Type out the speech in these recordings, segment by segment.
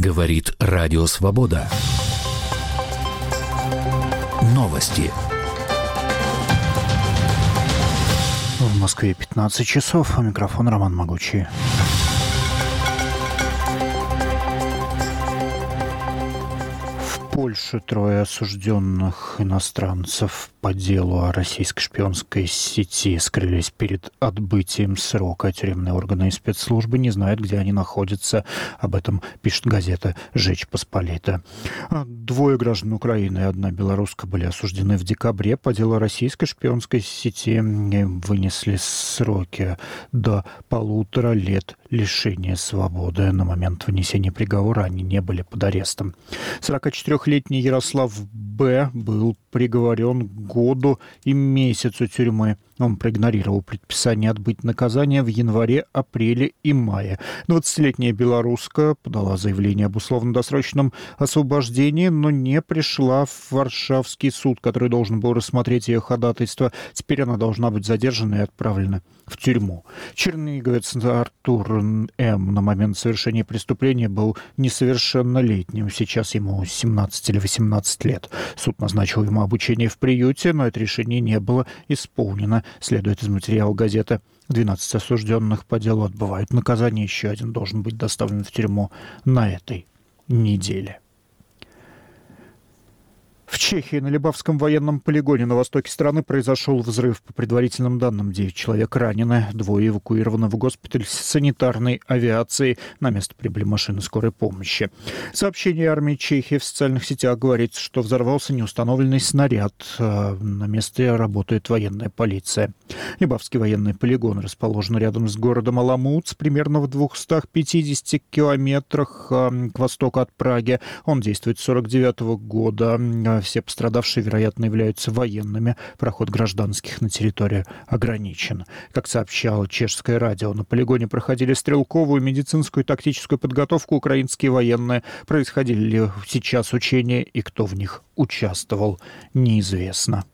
Говорит Радио Свобода. Новости. В Москве 15 часов. Микрофон Роман Могучий. В Польше трое осужденных иностранцев по делу о российской шпионской сети скрылись перед отбытием срока. Тюремные органы и спецслужбы не знают, где они находятся. Об этом пишет газета «Жечь Посполита». Двое граждан Украины и одна белоруска были осуждены в декабре по делу о российской шпионской сети. Им вынесли сроки до 1,5 лет лишения свободы. На момент вынесения приговора они не были под арестом. 44-летний Ярослав Б. был приговорен к году и месяцу тюрьмы. Он проигнорировал предписание отбыть наказание в январе, апреле и мае. 20-летняя белоруска подала заявление об условно-досрочном освобождении, но не пришла в Варшавский суд, который должен был рассмотреть ее ходатайство. Теперь она должна быть задержана и отправлена в тюрьму. Черниговец Артур М. на момент совершения преступления был несовершеннолетним. Сейчас ему 17 или 18 лет. Суд назначил ему обучение в приюте, но это решение не было исполнено, следует из материала газеты. 12 осужденных по делу отбывают наказание. Еще один должен быть доставлен в тюрьму на этой неделе. В Чехии на Либавском военном полигоне на востоке страны произошел взрыв. По предварительным данным, 9 человек ранены, 2 эвакуированы в госпиталь санитарной авиации. На место прибыли машины скорой помощи. Сообщение армии Чехии в социальных сетях говорит, что взорвался неустановленный снаряд. На месте работает военная полиция. Либавский военный полигон расположен рядом с городом Аламут, примерно в 250 километрах к востоку от Праги. Он действует с 1949 года. Все пострадавшие, вероятно, являются военными. Проход гражданских на территорию ограничен. Как сообщало чешское радио, на полигоне проходили стрелковую, медицинскую и тактическую подготовку украинские военные. Происходили ли сейчас учения и кто в них участвовал, неизвестно.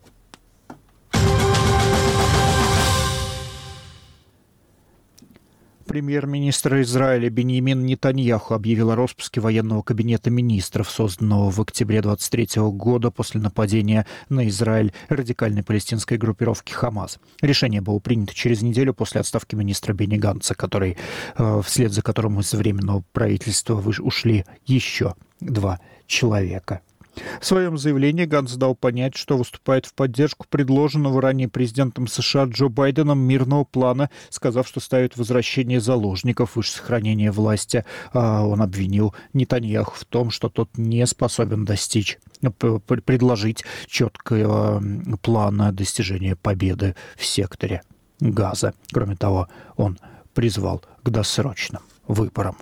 Премьер-министр Израиля Биньямин Нетаньяху объявил о распуске военного кабинета министров, созданного в октябре 2023 года после нападения на Израиль радикальной палестинской группировки «Хамас». Решение было принято через неделю после отставки министра Бенни Ганца, вслед за которым из временного правительства ушли еще 2 человека. В своем заявлении Ганц дал понять, что выступает в поддержку предложенного ранее президентом США Джо Байденом мирного плана, сказав, что ставит возвращение заложников выше сохранения власти. Он обвинил Нетаньяху в том, что тот не способен предложить четкого плана достижения победы в секторе Газа. Кроме того, он призвал к досрочным выборам.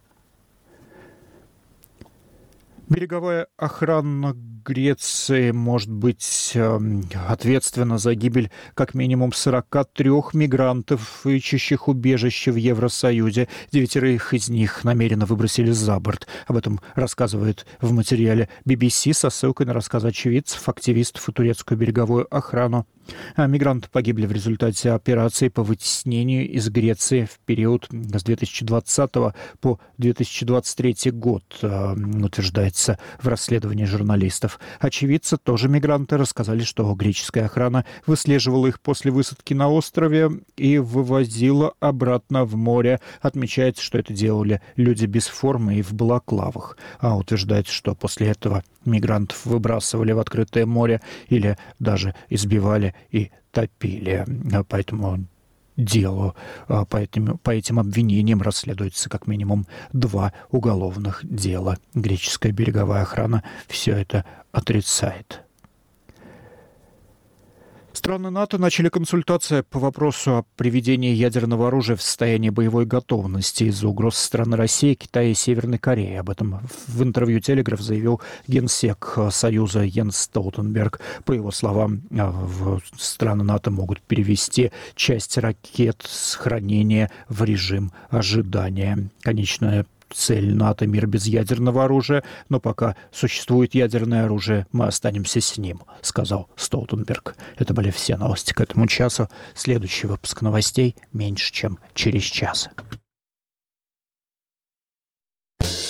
Береговая охрана Греции может быть ответственна за гибель как минимум 43 мигрантов, ищущих убежище в Евросоюзе. 9 из них намеренно выбросили за борт. Об этом рассказывает в материале BBC со ссылкой на рассказы очевидцев, активистов и турецкую береговую охрану. Мигранты погибли в результате операции по вытеснению из Греции в период с 2020 по 2023 год, утверждается в расследовании журналистов. Очевидцы, тоже мигранты, рассказали, что греческая охрана выслеживала их после высадки на острове и вывозила обратно в море. Отмечается, что это делали люди без формы и в балаклавах. Утверждается, что после этого мигрантов выбрасывали в открытое море или даже избивали и топили. По этому делу, по этим обвинениям расследуется как минимум 2 уголовных дела. Греческая береговая охрана все это отрицает. Страны НАТО начали консультации по вопросу о приведении ядерного оружия в состояние боевой готовности из-за угроз со стороны России, Китая и Северной Кореи. Об этом в интервью «Телеграф» заявил генсек Союза Йенс Столтенберг. По его словам, страны НАТО могут перевести часть ракет с хранения в режим ожидания. Конечная цель НАТО — мир без ядерного оружия, но пока существует ядерное оружие, мы останемся с ним, сказал Столтенберг. Это были все новости к этому часу. Следующий выпуск новостей меньше, чем через час.